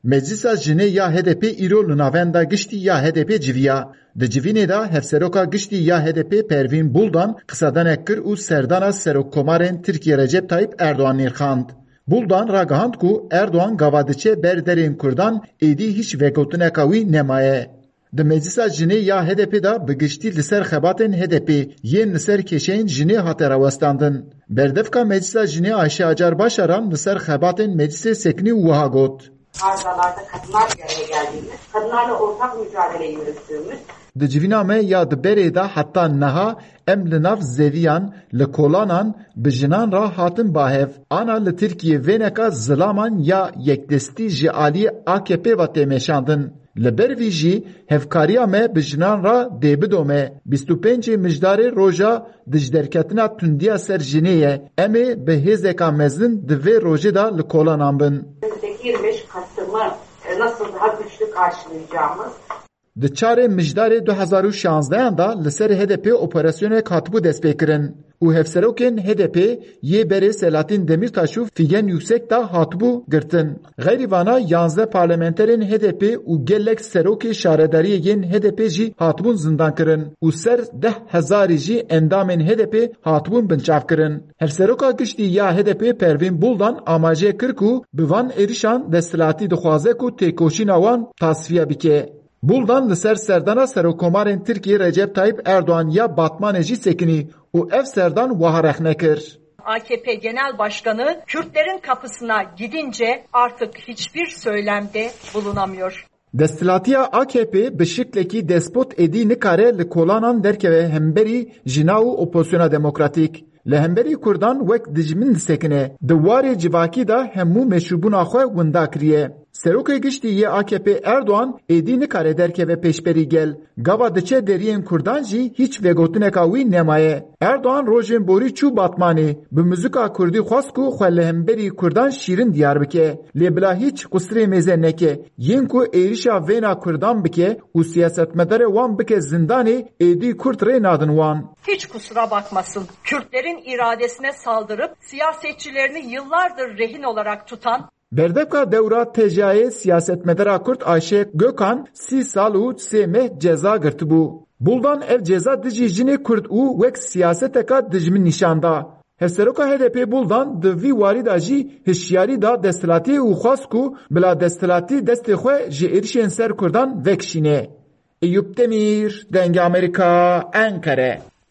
Meclisa jinê ya HDP îro li navenda giştî ya HDP civiya. Di civînê de hevseroka giştî ya HDP Pervîn Buldan qisadenek kir û serdana Serokkomarên Tirkiye Recep Tayyip Erdoğan nêrxand. Buldan ragihand ku Erdoğan gava diçe ber derên Kurdan êdî hiç vegotineka wî nemaye. Di meclisa jinê ya HDP da bi giştî li ser xebatên HDP yên li ser kêşeyên jinê hate rawestandin. Berdevka meclisa jinê Ayşe Acar Başaran li ser xebatên meclisê sekinî û wiha got. Arzalarda kadınlar bir araya geldiğimiz, kadınlarla ortak mücadele yürüttüğümüz. Di civîna me ya di berê de heta niha em li nav zeviyan li kolanan bi jinan ra hatin bahev. Ana li Tirkiye vêneka zilaman ya yekdestî ji aliyê AKP ve têmeşandin. Li ber vî jî hevkariya me bi jinan ra dê bidome. 25 mijdarê roja dijderketina tundiya ser jinê ye. Em ê bi hêzeka mezin di vê rojê da li kolanan bin. 25 Kasım'ı nasıl daha güçlü karşılayacağımız. Di çarê mijdarê 2016 da li ser HDP operasyonê hatibû destpêkirin û hevserokên HDP yê berê Selahattin Demirtaş û Figen Yüksek da hatibû girtin. Xêrîvana 11 parlamenterên HDP û gelek serokê şaredariyê yên HDP jî hatibûn zindankirin û ser 10,000 jî endamên HDP hatibûn binçavkirin. Hevseroka giştî ya HDP Pervîn Buldan amacê kir ku bi van êrişan desthilatî dixwaze ku têkoşîna wan tasfiye bike. Buldan li ser serdana Serokkomarên Tirkiye Recep Tayyip Erdoğan ya Batmanê jî sekinî û ev serdan wiha rexne kir. AKP Genel Başkanı Kürtlerin kapısına gidince artık hiçbir söylemde bulunamıyor. Destilatiya AKP bi şiklekî despot êdî nikare li kolanan derkeve hemberî jina û opozisyona demokratîk. Li hemberî Kurdan wek dijmin disekine. Di warê civakî da hemû meşrûbûna xwe winda kiriye. Serokê giştî yê AKP Erdoğan êdî nikare derkeve pêşberî gel. Gava diçe deriyên Kurdan jî hiç vegotineka wî nemaye. Erdoğan rojên borî çû Batmanê bi muzika Kurdî xwast ku xwe li hemberî Kurdan şîrin diyar bike. Lê bila hiç qusirê mêze neke. Yên ku êrişa vêna Kurdan bike û siyasetmedarê wan bike zindanê êdî Kurd rê nadin wan. Hiç kusura bakmasın. Kürtlerin iradesine saldırıp siyasetçilerini yıllardır rehin olarak tutan Berdevka dewra tejayê siyasetmedara Kurd Ayşe Gökhan 30 sal û 3 meh ceza girtibû. Buldan ev ceza dijî jinê Kurd û wek siyaseteka dijmin nîşanda. Hevseroka HDP Buldan di vî warî da jî hişyarî da desthilatî û xwast ku bila desthilatî destê xwe ji êrişên ser Kurdan vekişîne. Eyüp Demir, Denge Amerika, Ankara.